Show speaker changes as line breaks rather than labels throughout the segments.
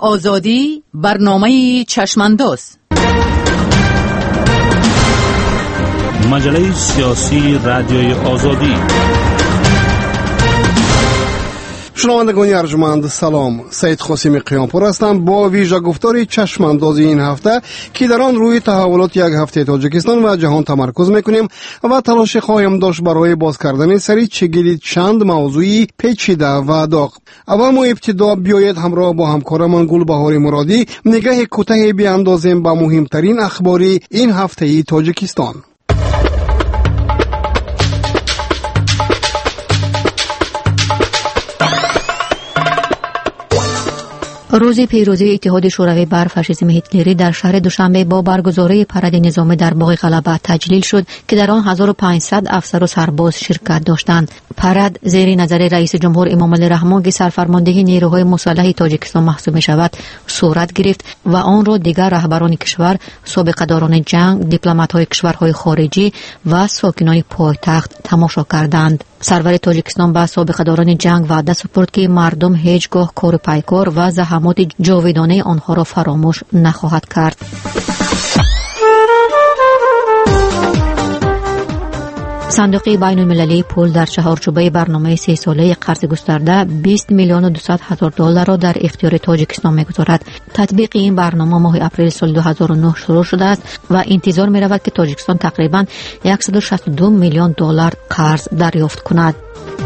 آزادی، برنامه چشمانداز.
مجله سیاسی رادیوی آزادی.
شنوندگان ارجمند سلام، سید قاسم قیامپور هستم با ویژه گفتار چشمانداز این هفته که در آن روی تحولات یک هفته تاجیکستان و جهان تمرکز میکنیم و تلاش خواهیم داشت برای باز کردن سری چگلی چند موضوعی پیچیده و داغ. اول ما ابتدا بیاید همراه با همکارمان گلبهار مرادی نگاه کوتاهی بیاندازیم به مهمترین اخبار این هفته تاجیکستان.
روز پیروزی اتحاد شوروی بر فاشیسم هیتلری در شهر دوشنبه با برگزاری پرد نظامی در باغ غلبه تجلیل شد که در آن 1500 افسر و سرباز شرکت داشتند. پرد زیر نظر رئیس جمهور امامعلی رحمان که سرفرماندهی نیروهای مسلح تاجیکستان محسوب می شود صورت گرفت و آن را دیگر رهبران کشور، سابقه‌داران جنگ، دیپلمات‌های کشورهای خارجی و ساکنان پایتخت تماشا کردند. سرور تاجیکستان با سابقه‌داران جنگ وعده سپرد که مردم هیچگاه کار پیکار و زحمات جاودانه آنها را فراموش نخواهد کرد. صندوق بین المللی پول در چهارچوبه برنامه 3 ساله قرض گسترده 20 میلیون و 200 هزار دلار را در اختیار تاجیکستان می‌گذارد. تطبیق این برنامه ماه اپریل سال 2009 شروع شده است و انتظار می‌رود که تاجیکستان تقریباً 162 میلیون دلار قرض دریافت کند.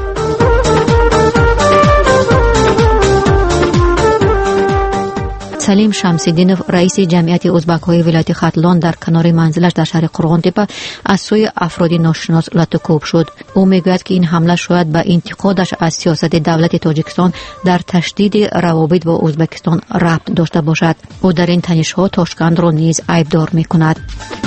سلیم شمس‌الدینov رئیس جمعیت ازبک‌های ولایت ختلان در کنار منزلش در شهر قرغان‌تپه از سوی افرادی ناشناس لطوکوب شد. او میگوید که این حمله شاید به انتقادش از سیاست دولت تاجیکستان در تشدید روابط با ازبکستان ربط داشته باشد. او در این تنش‌ها تاشکند را نیز عیبدار می‌کند.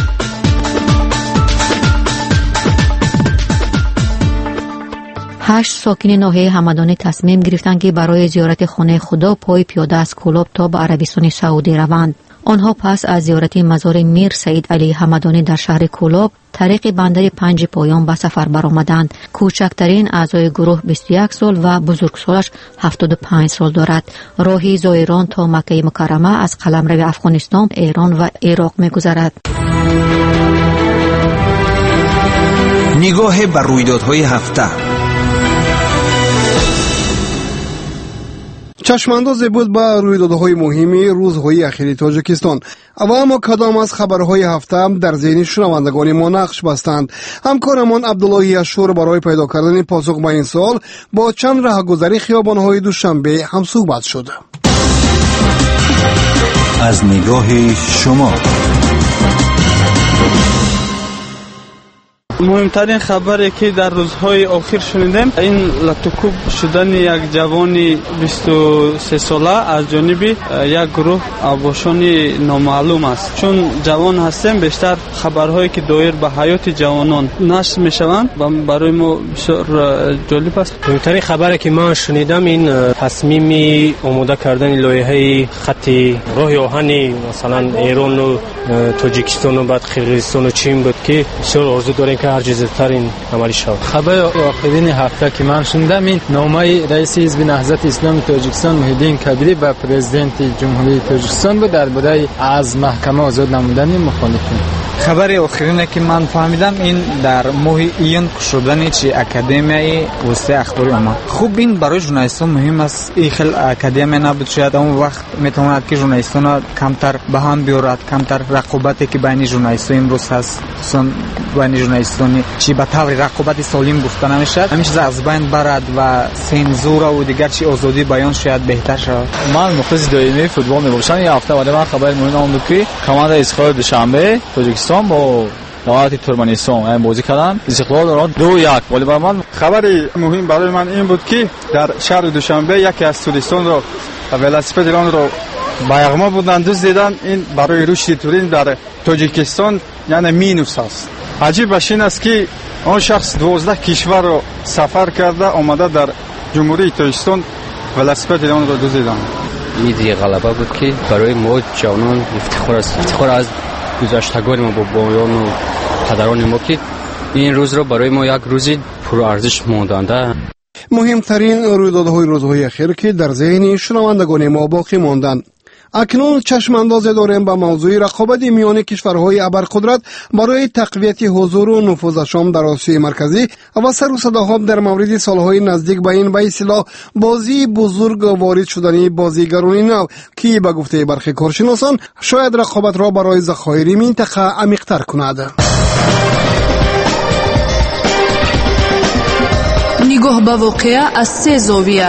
8 ساکن ناحیه همدانی تصمیم گرفتند که برای زیارت خانه خدا پای پیاده از کولاب تا به عربستان سعودی روند. آنها پس از زیارت مزار میر سعید علی همدانی در شهر کولاب طریق بندر 5 پایان به سفر برآمدند. کوچکترین اعضای گروه 21 سال و بزرگسالش 75 سال دارد. راه زائران تا مکه مکرمه از قلمرو افغانستان، ایران و عراق می‌گذرد.
نگاه بر رویدادهای هفته.
چشمانداز بود به رویدادهای مهمی روزهای اخیر تاجیکستان. اما کدام از خبرهای هفته در ذهن شنوندگان ما نقش بستند؟ همکارمان عبدالله اشور برای پیدا کردن پاسخ به این سوال با چند راهگذری خیابان‌های دوشنبه هم صحبت شد.
از نگاه شما
مهمترین خبری که در روزهای آخر شنیدیم این لطوکوب شدن یک جوان 23 ساله از جانب یک گروه ابوشان نامعلوم است. چون جوان هستیم بیشتر خبرهایی که دایر به حیات جوانان نشر میشوند و برای ما بسیار جالب است.
مهمترین خبری که من شنیدم این تصمیم آماده کردن لایحه خط راه آهن مثلا ایران و تاجیکستان و بعد قرقیزستان و چین بود که بسیار آرزو داریم که هر چیز زودتر این عملی شود.
خبر آخرین هفته که من شنیدم این نامه رئیس حزب نهضت اسلامی تاجیکستان محیدین کبیری به پرزیدنت جمهوری تاجیکستان بود درباره از محکمه آزاد نمودن مخالفین.
خبر آخرین که من فهمیدم این در ماه ایون شدن چی اکادمیای وسته اخباری آمد. خوب این برای ژورنالیستان مهم است. این خیلی اکادمی نبود شاید اون وقت میتواند که ژورنالیستان کمتر به هم بیارد، کمتر رقابتی که بین ژورنالیستان امروز هست خصوصا بین ژورنالیستان چی به طور رقابت سالم گفته نمیشد همیشه از بین برد و سنزور و دیگر چی آزادی بیان شاید بهتر شود.
من مخلص دائمی فوتبال میباشم. این هفته بعد من خبر مهم آمد که کماند اسخای دوشنبه تاجیکستان با دولت ترکمنستان بازی کردن. استقلال دارد 2-1. ولی برای من
خبری مهم برای من این بود که در شهر دوشنبه یکی از توریستان رو ولاسپد ایران رو با یغما بودن دزدیدن. این برای رشد توریسم در تاجیکستان یعنی مینوس است. عجیب این است که آن شخص 12 کشور رو سفر کرده آمده در جمهوری تاجیکستان ولاسپد ایران رو دزدیدن.
این دیگه غلبه بود که برای ما جوانان افتخار است. افتخار از گذشتگان ما با بایان و پدران ما که این روز رو برای ما یک روزی پرارزش ماندنده.
مهمترین رویدادهای روزهای اخیر که در ذهن شنوندگان ما باقی ماندند. اکنون چشم انداز داریم به موضوع رقابت میان کشورهای ابرقدرت برای تقویت حضور و نفوذشان در آسیای مرکزی و سر و صداها در مورد سالهای نزدیک به این به اصطلاح بازی بزرگ وارد شدنی بازیگران نو که به گفته برخی کارشناسان شاید رقابت را برای ذخایر منطقه عمیق‌تر کند.
نگاه به واقعه از سه زاویه.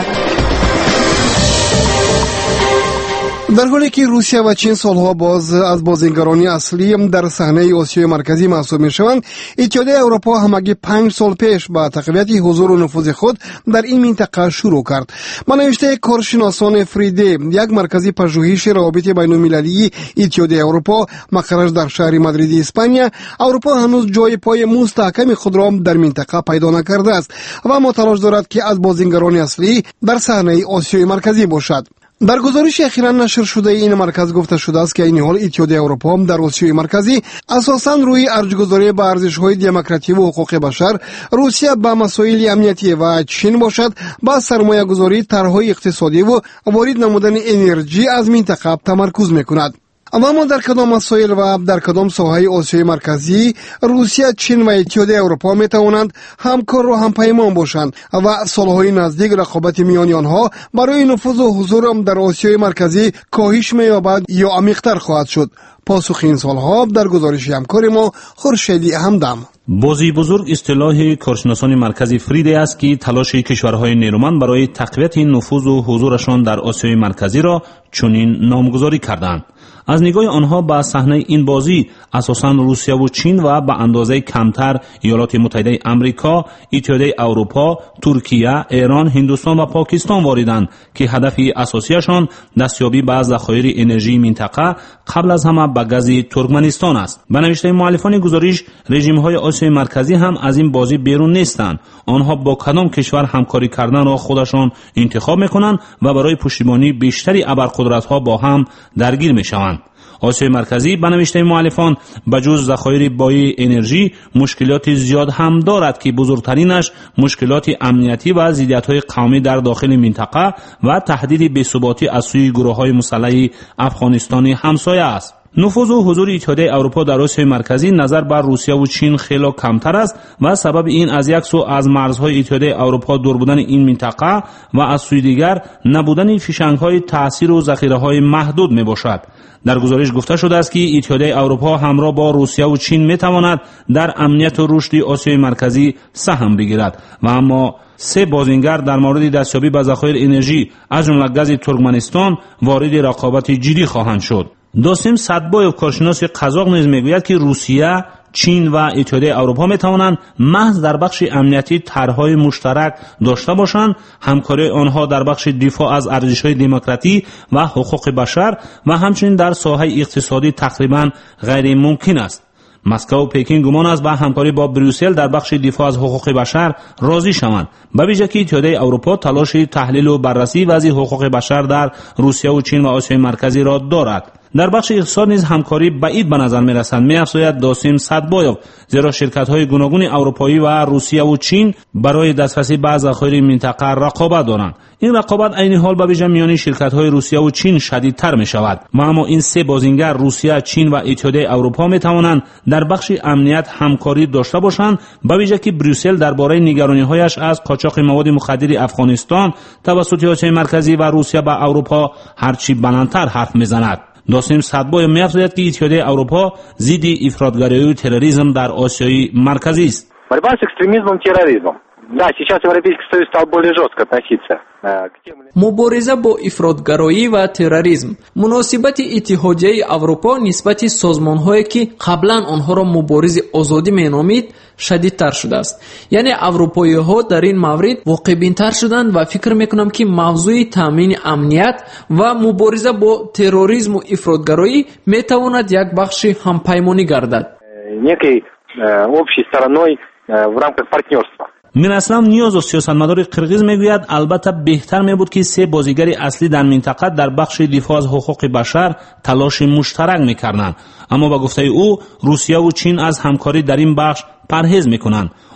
در حالی که روسیه و چین سالها باز از بازیگران اصلی در صحنه آسیای مرکزی محسوب میشوند، اتحادیه اروپا همگی 5 سال پیش با تقویت حضور و نفوذ خود در این منطقه شروع کرد. با نوشته کارشناسان فریده، یک مرکزی پژوهش روابط بین‌المللی اتحادیه اروپا مقرش در شهر مادرید اسپانیا، اروپا هنوز جای پای مستحکم خود را در منطقه پیدا نکرده است و متلاش دارد که از بازیگران اصلی در صحنه آسیای مرکزی باشد. در گزارش اخیراً نشر شده این مرکز گفته شده است که این حال اتحادیه اروپا در آسیای مرکزی اساساً روی ارجگذاری به ارزش‌های دموکراسی و حقوق بشر، روسیه به مسائل امنیتی و چین باشد با سرمایه‌گذاری طرح‌های اقتصادی و وارد نمودن انرژی از منطقه تمرکز می‌کند. اما در کدام مسائل و در کدام ساحه آسیای مرکزی روسیه، چین و اتحادیه اروپا می توانند همکار و همپیمان باشند و سالهای نزدیک رقابت میان آنها برای نفوذ و حضور در آسیای مرکزی کاهش می‌یابد یا عمیق‌تر خواهد شد؟ پاسخ این سالها در گزارش همکار ما خورشیدی همدم.
بازی بزرگ اصطلاح کارشناسان مرکزی فریده است که تلاش کشورهای نیرومند برای تقویت نفوذ و حضورشان در آسیای مرکزی را چنین نامگذاری کردند. از نگاه آنها به صحنه این بازی اساساً روسیه و چین و به اندازه کمتر ایالات متحده آمریکا، اتحادیه اروپا، ترکیه، ایران، هندوستان و پاکستان واردند که هدف اساسیشان دستیابی به ذخایر انرژی منطقه قبل از همه به گاز ترکمنستان است. به نوشته مؤلفان گزارش، رژیم‌های آسیای مرکزی هم از این بازی بیرون نیستند. آنها با کدام کشور همکاری کردن را خودشان انتخاب می‌کنند و برای پشتیبانی بیشتری ابرقدرت‌ها با هم درگیر می‌شوند. آسیای مرکزی به نوشته مؤلفان بجز ذخایر بای انرژی مشکلات زیاد هم دارد که بزرگترینش مشکلات امنیتی و ضدیت‌های قومی در داخل منطقه و تهدید بی‌ثباتی از سوی گروه‌های مسلح افغانستانی همسایه است. نفوذ و حضور اتحادیه اروپا در آسیای مرکزی نظر بر روسیه و چین خیلی کمتر است و سبب این از یک سو از مرزهای اتحادیه اروپا دور بودن این منطقه و از سوی دیگر نبودن فیشنگ‌های تأثیر و ذخیره‌های محدود میباشد. در گزارش گفته شده است که اتحادیه اروپا همراه با روسیه و چین میتواند در امنیت و رشد آسیای مرکزی سهم بگیرد و اما سه بازیگر در مورد دستیابی به ذخایر انرژی از جمله گاز ترکمنستان وارد رقابت جدی خواهند شد. داسیم صدبایوف کارشناس قزاق نیز میگوید که روسیه، چین و اتحادیه اروپا میتوانند محض در بخش امنیتی طرح‌های مشترک داشته باشند. همکاری آنها در بخش دفاع از ارزش‌های دموکراسی و حقوق بشر و همچنین در ساحه اقتصادی تقریباً غیر ممکن است. مسکو و پکین گمان است به همکاری با بروسل در بخش دفاع از حقوق بشر راضی شوند. به ویژه که اتحادیه اروپا تلاش تحلیل و بررسی وضع حقوق بشر در روسیه و چین و آسیای مرکزی را دارد. در بخش اقتصاد نیز همکاری بعید به نظر می‌رسد، می‌افزاید داسیم صدبایوف، زیرا شرکت‌های گوناگون اروپایی و روسیه و چین برای دسترسی به ذخایر منطقه رقابت دارند. این رقابت عین حال به ویژه میان شرکت‌های روسیه و چین شدیدتر می‌شود. اما این سه بازیگر روسیه، چین و اتحادیه اروپا می‌توانند در بخش امنیت همکاری داشته باشند، به ویژه که بروسل درباره نگرانی‌هایش از قاچاق مواد مخدر افغانستان توسط آسیای مرکزی و روسیه به اروپا هرچی بلندتر حرف می‌زند. داسیم صدبایوف می‌افزاید که اتحادیه اروپا ضد افراطگرایی و تروریسم در آسیای مرکزی است.
борьба с экстремизмом, терроризмом. Да, сейчас Европейский Союз стал более жестко относиться к тем.
مبارزه با افراطگرایی و تروریسم. مناسبت اتحادیه اروپا نسبت سازمان‌هایی که قبلا آنها را مبارز آزادی مینامید شدیدتر شده است. یعنی اروپایی‌ها در این مورد واقع‌بین‌تر شدند و فکر می‌کنم که موضوع تامین امنیت و مبارزه با تروریسم و افراطگرایی می‌تواند یک بخش همپیمانی گردد.
некой общей стороной в рамках партнерства.
میراسلام نیاز و سیاستمدار قرقیز میگوید البته بهتر میبود که سه بازیگر اصلی در منطقه در بخش دفاع از حقوق بشر تلاش مشترک میکردند، اما با گفته او روسیه و چین از همکاری در این بخش پرهیز میکنند.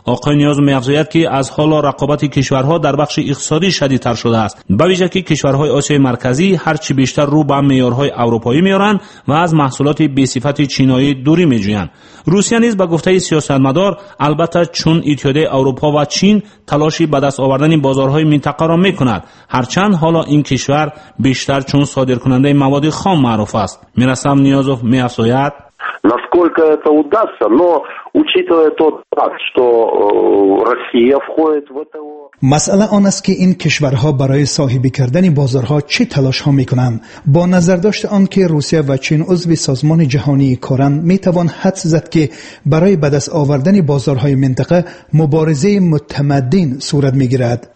آقای نیاز می‌افزاید که از حالا رقابت کشورها در بخش اقتصادی شدیدتر شده است، به ویژه که کشورهای آسیای مرکزی هرچی بیشتر رو به معیارهای اروپایی می‌آورند و از محصولات بی‌صفت چینایی دوری می‌جویند. روسیه نیز به گفته سیاستمدار البته چون اتحادیه اروپا و چین تلاشی به دست آوردن بازارهای منطقه را می‌کند، هرچند حالا این کشور بیشتر چون صادرکننده مواد خام معروف است. میرسم نیازов می‌افزاید
насколько это удастся, но учитывая тот факт, что Россия входит в это.
مسئله آن است که این کشورها برای صاحبی کردن بازارها چه تلاش ها می کنند. با نظر داشت آن که روسیه و چین عضو سازمان جهانی کارند، می توان حدس زد که برای به دست آوردن بازارهای منطقه مبارزه متمدن صورت می گیرد.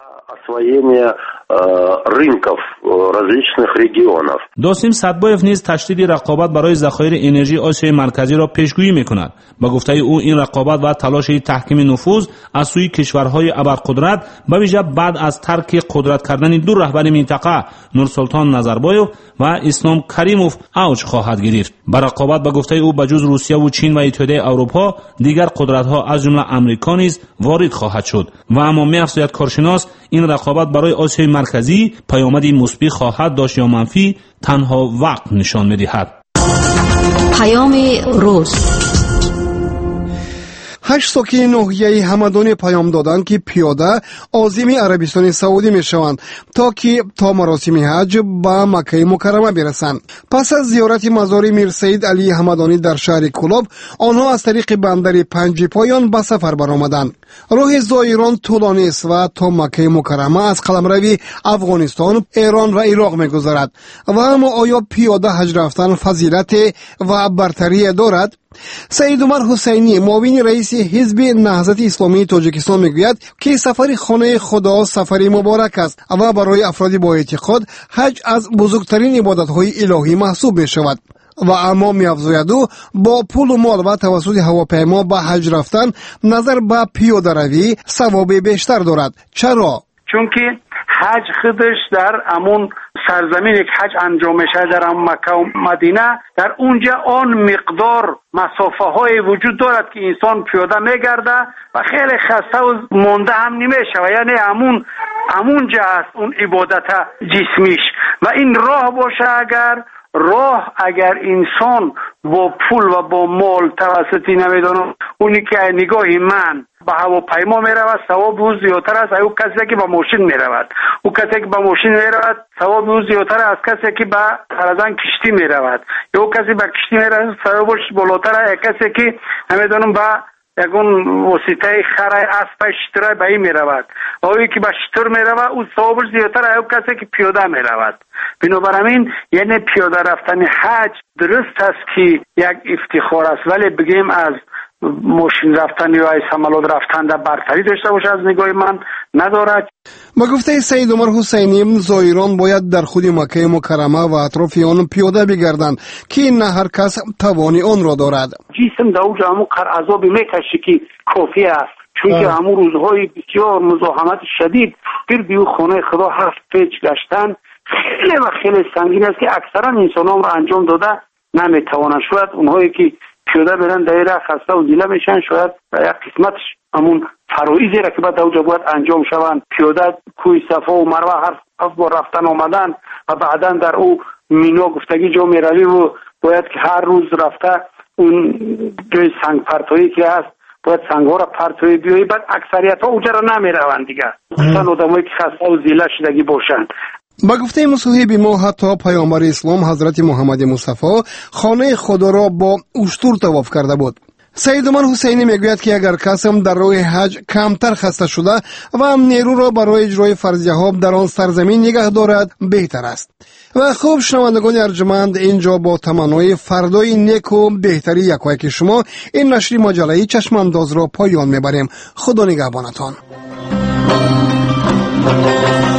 рынков различных регионов.
دوستیم صدبایف نیز تشدید رقابت برای ذخایر انرژی آسیای مرکزی را پیشگویی می‌کند. با گفته او این رقابت و تلاش تحکیم نفوذ از سوی کشورهای ابرقدرت به ویژه بعد از ترک قدرت کردن دو رهبر منطقه نورسلطان نظربایف و اسلام کریموف اوج خواهد گرفت. با رقابت به گفته او بجز روسیه و چین و اتحادیه اروپا دیگر قدرت‌ها از جمله آمریکا نیز وارد خواهد شد و اما می‌افزاید کارشناس این رقابت برای آسیای مرکزی پیامدی مثبت خواهد داشت یا منفی تنها وقت نشان می‌دهد.
پیام روز
8 ساکنین ناحیه همدان پیام دادند که پیاده عازم عربستان سعودی میشوند تا مراسم حج به مکه مکرمه برسند. پس از زیارت مزار میر سید علی همدانی در شهر کلاب، آنها از طریق بندر پنج پایان به سفر برآمدند. راه زائران طولانی است و تا مکه مکرمه از قلمرو افغانستان، ایران و عراق میگذرد و اما آیا پیاده حج رفتن فضیلت و برتری دارد؟ سید عمر حسینی معاون رئیس حزب نهضت اسلامی تاجیکستان میگوید که سفر خانه خدا سفری مبارک است و برای افراد با اعتقاد حج از بزرگترین عبادت‌های الهی محسوب می‌شود. و اما می‌افزاید او با پول و مال و توسط هواپیما به حج رفتن نظر به پیاده روی ثواب بیشتر دارد. چرا؟
چون که حج خودش در امون سرزمین یک حج انجام میشه در مکه و مدینه، در اونجا آن مقدار مسافه های وجود دارد که انسان پیاده میگرده و خیلی خسته و مونده هم نمیشه و یعنی امونجا است اون عبادت جسمیش و این راه باشه. اگر انسان با پول و با مال توسطی نمیدونم اونی که نگاه من به هواپیما میرود ثواب او زیادتر است او کسی که به ماشین میرود، او کسی که به ماشین میرود ثواب او زیادتر از کسی که به فرضاً کشتی میرود، یا او کسی به کشتی میرود ثوابش بالاتر از کسی که نمیدونم به یگون وسیله خرای اسب شتر به این میرود و اوی که به شتر میرود او ثوابش زیادتر از کسی که پیاده میرود. بنابراین یعنی پیاده رفتن حج درست است که یک افتخار است، ولی بگیم از ماشین رفتن یا از حملات رفتن در برتری داشته باشه از نگاه من ندارد.
با گفته سید عمر حسینی زائران باید در خود مکه مکرمه و اطراف آن پیاده بگردند که نه هر کس توان آن را دارد.
جسم در اوج همون عذابی میکشه که کافی است، چون که همون روزهای بسیار مزاحمت شدید گرد او خانه خدا 7 پیچ گشتن خیلی و خیلی سنگین است که اکثرا انسانان را انجام داده نمیتوانند. شاید اونهایی که پیاده برن دایره خسته و دیله میشن، شاید یک قسمت همون فرایضی را که باید اوجا باید انجام شوند، پیاده کوی صفا و مروه هر بار رفتن آمدن و بعدا در او مینا گفتگی جا میروی و باید که هر روز رفته اون جای سنگ پرتایی که هست باید سنگ ها را پرتایی بیایی، بعد اکثریت ها اوجا را نمیروند دیگه، خصوصا آدمایی که خسته و زیله شدگی باشند.
با گفته مصاحب ما حتی پیامبر اسلام حضرت محمد مصطفی خانه خدا را با اشتر طواف کرده بود. سید عمر حسینی میگوید که اگر کس هم در راه حج کمتر خسته شده و هم نیرو را برای اجرای فرضیه ها در آن سرزمین نگه دارد بهتر است. و خوب شنوندگان ارجمند، اینجا با تمنای فردای نیک و بهتری یکایک شما این نشر مجله چشم انداز را پایان میبریم. خدا نگهبانتان.